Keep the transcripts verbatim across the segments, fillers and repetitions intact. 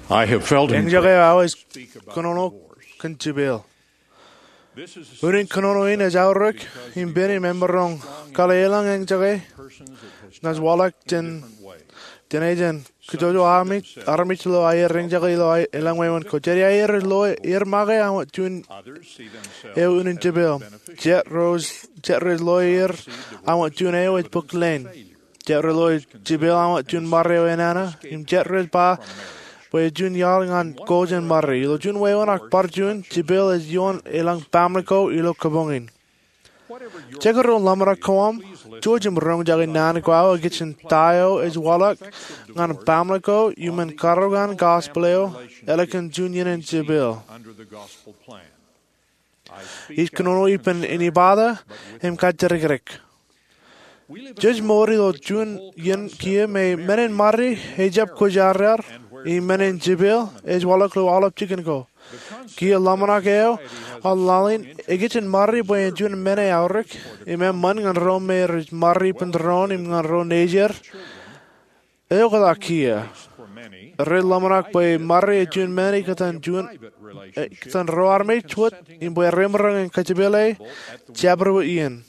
I have felt Eng encouraged jagay awes to speak about konono divorce. kanchibil. This is Urin konono in as auruk in beni memberong kalelang eng jagay persons that has nas touched walak in jen different ways. jenajan kujojo army army lo ayer eng jagay lo elang waywon ko jeri ayer lo ir mage awat jun Others see themselves e unin as jibil. beneficiaries. Jet rose jet rose lo ir awat jun e wet book lane. Jet rose jibil awat jun mario enana im jet rose ba Wei jun yaling an gojan mari. Ilo jun wewan ak bar jun jibil is yon ilang pamliko ilo kabongin. Whatever your Jekaro lamara koam, George mrong jagi nan kwao gitchen tayo is walak ngan pamliko yuman karogan gospeleo elekan junior and jibil. under the gospel plan. I speak Is kanono ipen inibada him kajarigrik. We live in Judge a mori lo world in which the jun whole yen concept kie of me marriage menen mari hejab kojarar i menen jibil is walak lo alap chicken go. the concept Kia lamana keo society has al a lalin strong interest egitchen mari boy jun mene aurik ime man ngan ro me mari pendron im ngan ro nejer eo kada kia for many red lamanak boy mari jun mene katan jun private relationships katan ro arme chwat im boy remrang en kachibele jabru ian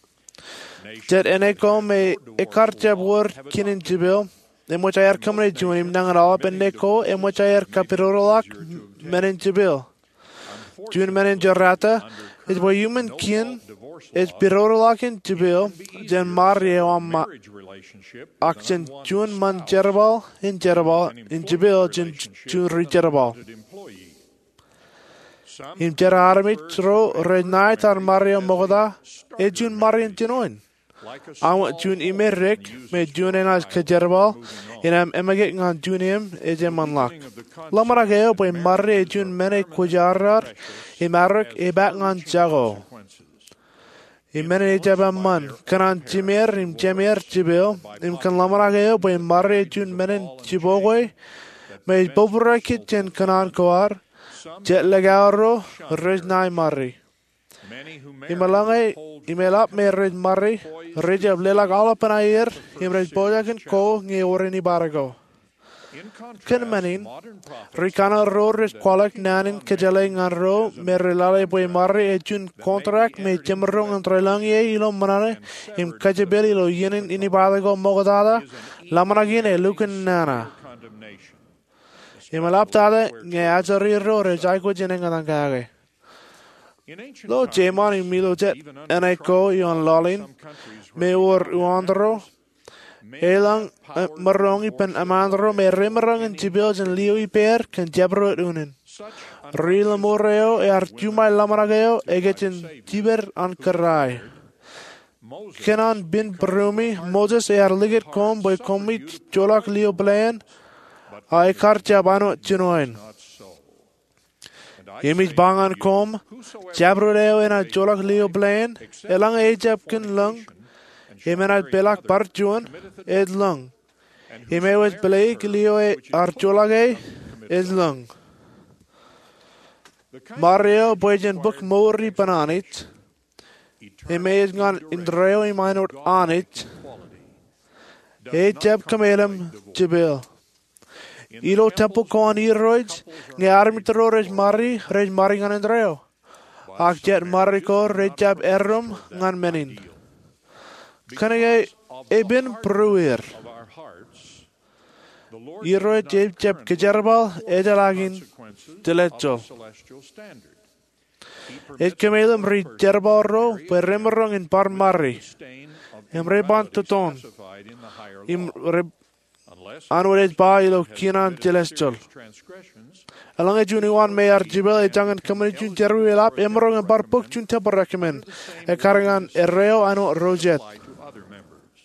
jet eneko me ekar jabur kinin jibil em which I are coming to him nangan up and neko em which I are capirolak menen jibil Jun menen jarata is boy human kin is pirolakin jibil jen mario am marriage relationship action jun man jerbal in jerbal in jibil jun jun rijerbal employee. Some in jerarmit ro renait ar mario mogoda e jun marian jinoin like a I want jun imerik me jun en as kajerbal in am emage ngan junim e jeman lak lamara geo boy marre jun mene kujarar e marek e bat ngan jago consequences. Im mene jaba man kanan jimer im jemer jibil im kan lamara geo boy marre jun menen jibogoy me bobra kitchen kanan koar jet legaro reznai marri Many who marry Imalangai hold imelap me red marri rejab lelag alapan ayer imrej bojakin ko nge oreni barago in contrast Ken manin modern prophets Rikana ro res kwalak nanin kejale ngan ro me relale boy marri ejun kontrak me jemrong antrelang ye ilo manane im kajabeli lo yenin ini barago mogodada lamanagin e luken nana condemnation. Imalap tada nge ajari ro rejai ko jenengan kage In ancient Lo times, jemani milojet even under eneko yon lalin some countries me or uandro elang marongi pen amandro me remerang en tibios en lio iper kan jabro unen such rila moreo e arjumai lamarageo egechen tiber an karai Moses kenan bin brumi Moses e arliget kom boy komit jolak lio blaen ai karcha bano chinoin not so. And I Image say bangan to you, kom whosoever jabroreo en a jolak leo blaen elang e japkin lung and shall Imenat marry belak another barjuan committeth ed adultery, lung and Imewes whoso belek marries leo her e which is arjolage committeth ed lung the kind of Mario marriage boyjen book mori pananit eternal Imees ngan indreo imanot anit equality E jab kamelem jibil Ilo tempo koan iroids Nge armitro rej mari rej mari ngan indreo Ak jet mariko rej jab erum ngan menin Kanege eben pruir of our hearts. The Lord Iro does not jeb jeb determine kejerbal ejalagin consequences of dilecho the celestial standard. He Et permits kemelem one ri person jerbarro to marry per remrong in par mari the stain of Em reban immorality tuton specified in the higher Im law, reb unless anwes ba ilo has kinan committed celestial serious transgressions. Alang e juni wan me ar jibel e jangan kemen jun jeru elap emrong en par puk jun tempo recommend E karangan erreo ano rojet Apply to other members.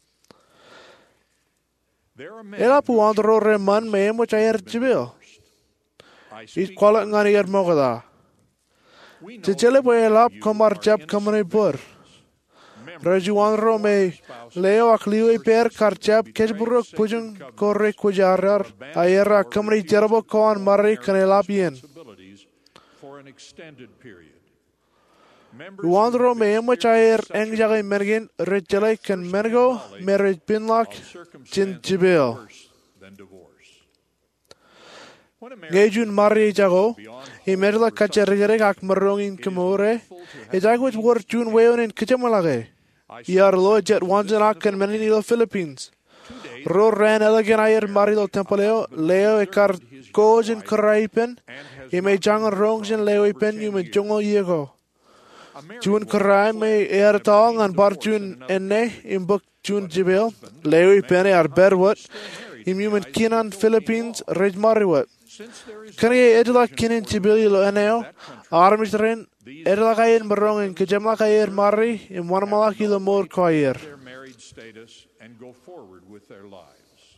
There are men Elap who uandro reman me emo chayer jibel I Is speak kwalak ngan yer mogada we know Jejele bo elap you komar are jab innocent kamane pur members Rajuan ro me leo ak liu e per karchap kejburuk pujung korre kujarar ayera kamri jerbo koan mari kanelap yen responsibilities for an extended period. Members Uandro who me have emo chayer experienced such eng jagay mergin rejele kan mergo merej pinlak of jin circumstances jibil worse than divorce. Ngejun Mari jago, I merla kacherigere ak marongin kemore, e jagwit war jun weon in kichamalage. Iar lo jet wanjanak and menino Philippines. Ro ran elegant ayer marilo tempoleo, leo e kar kojin karaipen, e me jangan rongjen leo e pen yu me jongo yego. Jun karai me ertong an bar jun enne im book jun jibil, leo e pen ar berwat, im human kinan Philippines rej mariwat. Kan ye edela kinin jibil lo eneo, armitren, edela kayen marongin kejamla kayer mari, im wanamala kilo more kayer. their married status and go forward with their lives.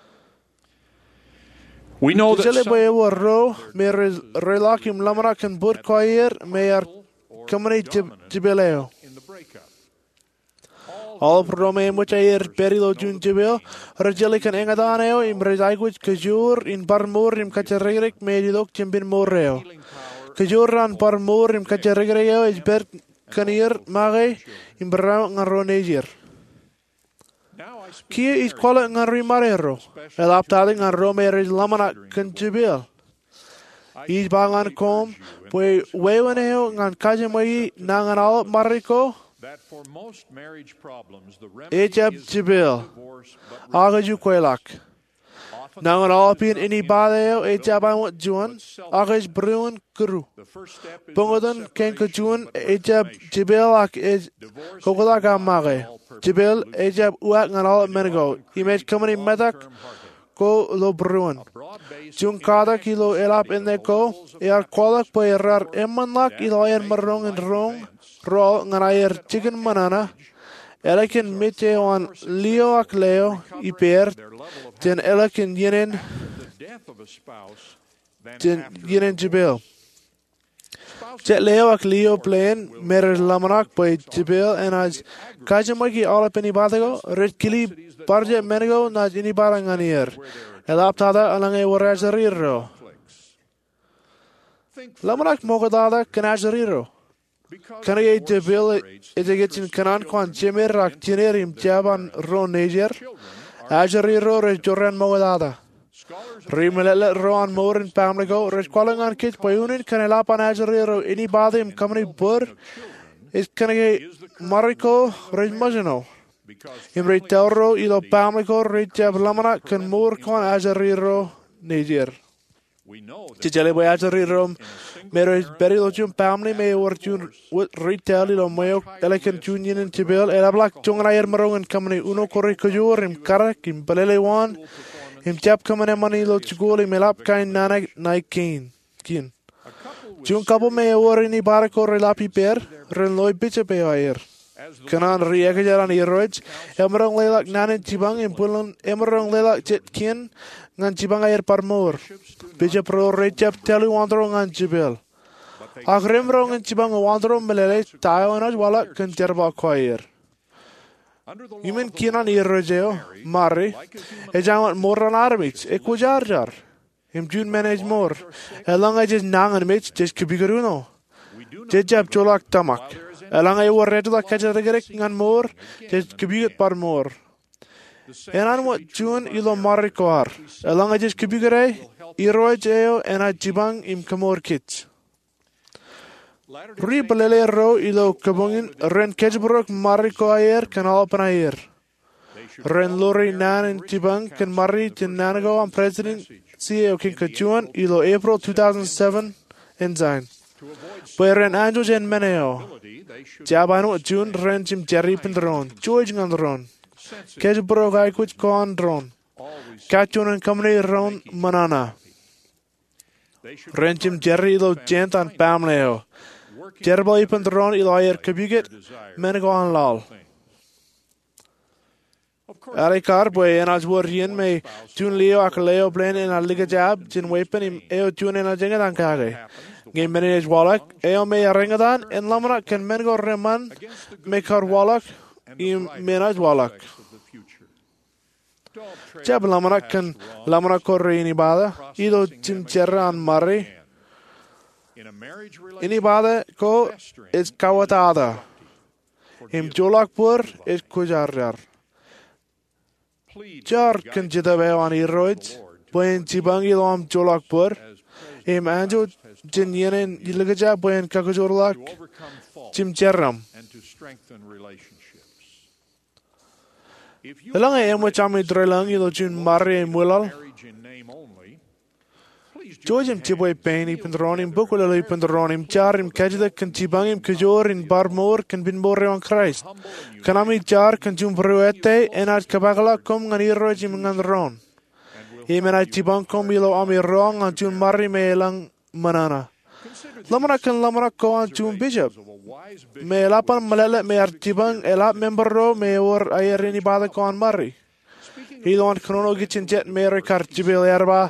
We know that Jale some boye war ro, me relakim lamara kan bur kayer, me ar kamani jibileo. in the breakup. All prome mucha ayer perilo jun jibil, rajali kan engadaneo im rezaiguj kajur in barmur im kacharegrik me dilok chimbin moreo. Healing power Kajuran barmur im kacharegreo is ber kanir mage im brau ngaronejir. now I speak Kia is kwala ngari marero. El aptading an rome er lamana kan jibil. Is bangan kom, pue weweneo ngan kajamai nangan al mariko, that for most marriage problems the ejab remedy is jibil. divorce, but Agaju kwelak. often Nangan alpin ini badeo ejab an juan, agaj bruin kuru. the first step is Bungodan not ken separation, kajun but ejab reformation. jibil ak ej Divorce kokodak is not amage. all perfect Jibil solution. ejab uak ngan al menego. Image kamani medak Long-term heartache. ko lo bruin. Broad-based Jung kada kilo elap in de ko, ear kwalak po erar emanlak ilo ayer marong in rong, ro ngan ayer chicken manana, elekin mitje on leo ak leo, iper, their level of ten elekin yenen, the death of a spouse than ten after yenen jibil. spouses Jet leo ak leo plain, mer lamanak po jibil, en as kajamaki alap in ibadago, red kili barje menego na inibarang anier. Elap tada alang e warajariro. conflicts. Think Lamanak mogadada kanajariro. because Kan je divorce jibil separates ejegetsin kanan kwan jemerak jenerim jaban ro neger, children are ajariro re joran mogadada. scholars Rimelele roan morin pamligo, res kwalangan kit poyunin kan elapan ajariro ini badim kamani bur, is kan je mariko res majano. because Imre tauro ilo pamligo re jab lamana kan mor kwan ajariro neger. we know that Tijale boy ajariro mero is berilo jun pamli me or jun wit retail ilo mayo elekan junyin in tibel elablak jungan ayer marongan kamani uno kore kujur im karak im balele wan im jab kamane mani lo chugoli melap kain nana naikin kin. a couple with Jun kapo me or ini barako relapi per ren loy biche pe ayer. as the Kanan riya jaran iroj emerong lelak nanen cibang impulun emerong lelak jet kin ngan cibang ayer parmor. Biche pro recap telu wandro ngan cibel. Akhrim rong ngan cibang wandro melele tayo anaj wala kan terba choir. under the law Imen of the kinan irojeo mari e jangat moran arbits e kujarjar. Im jun manage mor. Elang I just nangan mitch just kubigaruno. we do not Jejab cholak tamak. Elang I war redla kajaregerek ngan mor just kubigat par mor. the same Enan wat jun ilo mari koar. Elang I just kubigare irojeo ena jibang im kamor kits. Latter-day Ri balele ro ilo kabungin ren kejbrok mari ko ayer kan alpan ayer. Ren lori nan in jibang kan mari tin nanago am president C E O kin kajuan ilo April two thousand seven in zain. to avoid Pwe ren anjo jen meneo. stability, they should Jabano jun ren jim jerry pendron. George ngandron. Kejbrok ay kuch kon dron. always Kachun en kamni ron manana. they should Ren jim jerry ilo jent an pamleo. working Jerbal ipen dron ilo ayer kabuget desire menego an lal. thing. Of course, Ari kar boy en as wor yen me jun leo ak leo blen en a liga jab jin wepen im eo jun en a jenga dan kage. Game manage walak eo me a ringadan en lamra ken mengo reman against the good me kar walak im menaj walak. effects of the future. Don't trade Jab lamra ken lamra korre ini bada ido jim cherra an mari in a marriage ini relationship. bada ko is kawatada. Im jolak pur is kujarjar. Plead Jar for ken guidance jida be an from iroid the Lord to Buen jibang ilom jolak bur. Im anjo jin yenen ilgaja buen kakajorlak to overcome fault jim cheram. and to strengthen relationships. If you Elang e mo chami drelang ilo jun marre mulal. marriage in name only, please join Georgium tiboy paini pendronim bukulali pendronim charim kajda kan jibangim kajor in barmor kan bin borre on Christ. Kanami jar kan jum bruete enat kabagala kom nganiro jim ngandron. Imena jibang kom ilo ami rong an jun marri melang manana. Lamana kan lamana ko an jun bishop. of a wise bishop Me lapan malele me ar jibang elap membero me or ayerini bada ko an marri. Ilo an krono gichin jet me rekar jibil erba.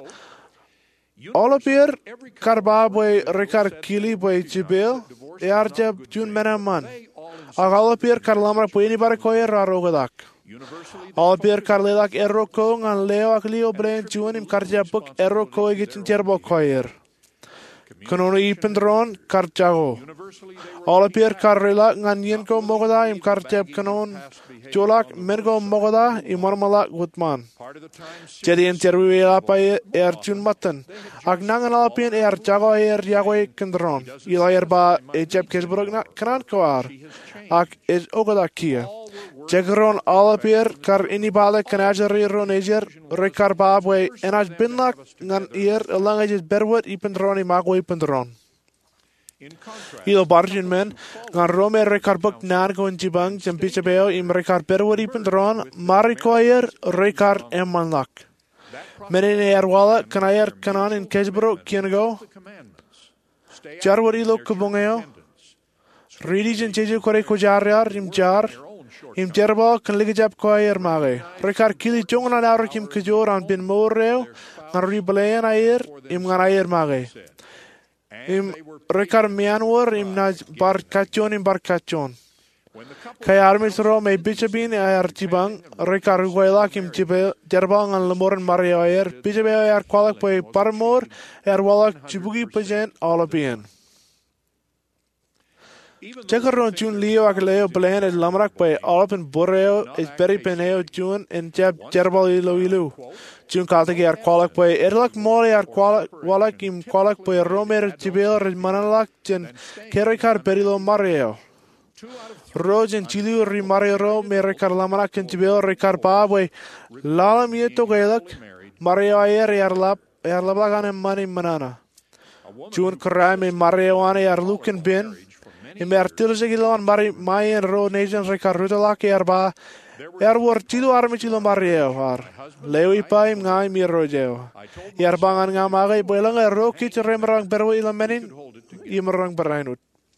All appear karba boy rekar kili boy jibil. E ar jab jun menaman. Agal appear karlamra puini bar koyer rarogadak. universally All appear karledak erro ko ngan leo aklio brain jun im karja book erro ko gichin terbo koyer. Konono ipendron karjago. universally they were All appear karrela ngan yen ko mogoda im karjab kanon. Jolak mergo mogoda im marmalak gutman. part of the time Jadi en terwi wela pa er jun matan. Ak nangan alapin er jago er jago kendron. Ila er ba e jeb kesbrok na kanan koar. Ak is ogoda kia. Jegron alapir kar ini bale kanajari ronejer rekar babwe en as binlak ngan er langajes berwot ipendron imagwe ipendron. in contrast Ilo barjin men ngan rome rekar buk nan go jibang jempisa beo im rekar berwot ipendron marikoyer rekar emanlak. Menen er wala kanayer kanan in kesbro kiengo the commandments stay out jarwar ilo kubongeo ridi jen jeje kore kujaryar im jar im jerba kan ligajab koyer mage rekar kili jongan ar kim kujor an bin moreo ngan riblean ayer im ngan ayer mage im rekar mianwar im na bar kachon im bar kachon when the couple kay armis ro me bichabin ayer tibang rekar goela kim tibe jerba ngan lemoren mario ayer bichabe ayer kwalak poy parmor er walak chibugi pajen alapien Jekaron jun leo ak leo plan es lamrak pa alap en borreo es peri peneo jun en jab jerbal ilo ilu. Jun kalte ke ar kwalak pa erlak mole ar kwalak walak im kwalak pa romer jibel res manalak jen kerekar perilo mareo. Rojen chilu ri mareo me rekar lamrak en jibel rekar pa we lala mieto gelak mareo ayer erlap erlap gan mani manana. Jun krai me mareo ane ar luken bin in mer tilse gilon mari maien ro nation rekar rutelak erba er wor tilo armi tilo mario har lewi paim ngai mi rojeo er bangan ngamage bolang ro kit remrang berwo ilamenin imrang berainut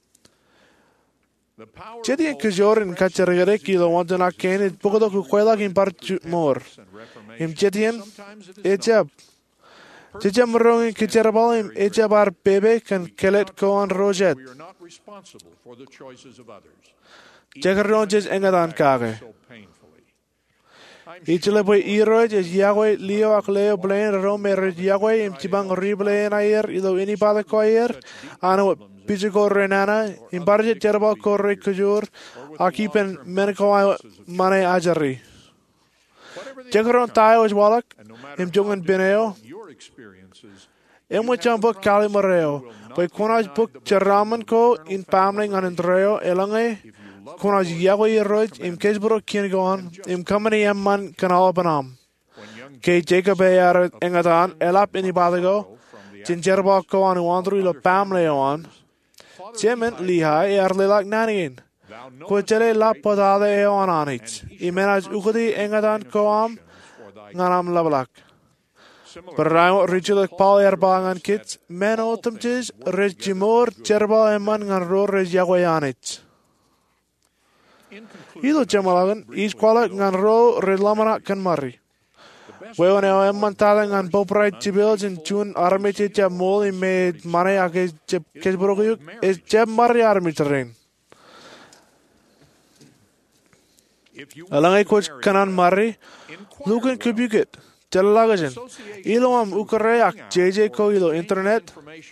the power jadi en kjorin kachargere kilo wantana ken pokodo ku kwela kim par mor and reformation im jedien sometimes it is ejab Jejam rong kicharabalim ejabar bebe kan kelet ko an rojet we are not responsible for the choices of others Jagaron jes engadan kage so painfully Ichile boy iroj es yagwe leo ak leo blain rome rej yagwe im tibang rible na ayer ilo ini pada ko ayer ano pijigo renana im barje terba ko re kujur akipen menko mane ajari Jagaron tayo es walak im jongan beneo your experiences em wacham book kali mareo boy konaj book charaman ko in pamling an andreo elange konaj yagwe roj im kesbro kiengon im company em man kanal banam ke Jacob ayar engatan elap ini badago jinjerba ko an wandru lo pamle on Jemen liha er lelak nanien ko chele la podade e on anit imenaj ukudi engatan ko am nganam lablak Perang rijulak pal erbangan kits men otumtis rejimor jerba eman ngan ro rejagwayanit Ilo jamalagan is kwala ngan ro relamana kan mari Weone o emman tala ngan poprait jibil jin jun armiche jab mol me mane ake jab kesbrogyuk is jab mari armitren Alangai coach kanan mari lukan kubukit Jalagajan. Ilo am ukarayak J J ko ilo internet.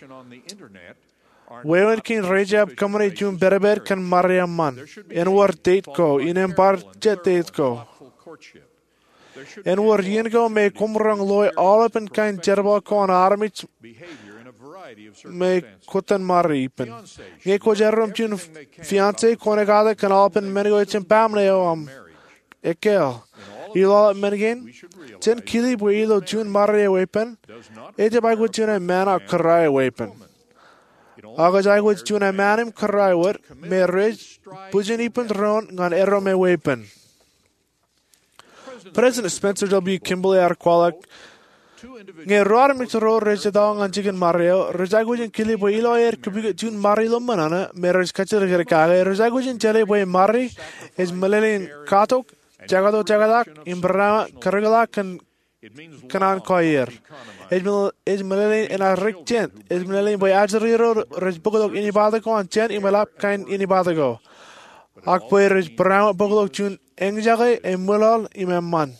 Wewen kin rejab kamari jun berber kan mariam man. En war date ko inem bar jet date ko. En war yengo me kumrang loy alap en kain jerba kon armich behavior in a variety of me circumstances. kutan maripen. Nge ko jerum tun fiance konegada kan alpen menigo itin pamleo am ekel. Ilo menigin ten kili bu ilo tun maria wepen. Ete bai gut tun a mana karai wepen. Agus I gut tun a manim karai wet me rej bujin ipen ron ngan ero me wepen. President Spencer W. Kimball Arqualak nge roar mit ro rej da ngan chicken mario rej I gut kili bu ilo er kubi tun mari lo manana me rej kacher ger kage rej I gut chele bu mari is malelin katok Jagado jagadak imbra kargala kan kanan koyer. Ejmel ejmelin in a rikchen. Ejmelin by ajriro rejbogok inibadago and chen imelap kain inibadago. Akboy rej brown bogok tun engjage emulal imemman.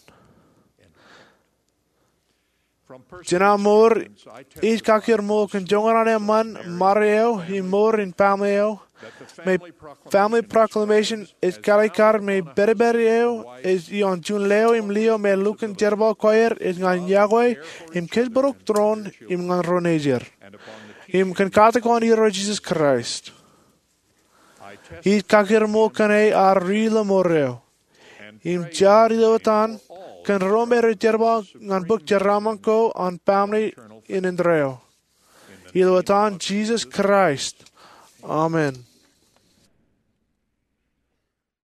Jena mor each kakir mo kan jongan man Mario he mor in pameo. My family proclamation is Kalikar me berberio is yon jun leo im leo me luken jerbo koyer is ngan Yahweh im kisbaruk throne im ngan roneger. Im kan katakon hero Jesus Christ. He kakir mo kane ar rila moreo. Im jari dotan kan romero jerbo ngan book jeramanko on family in Andreo. Ilotan Jesus Christ. Amen.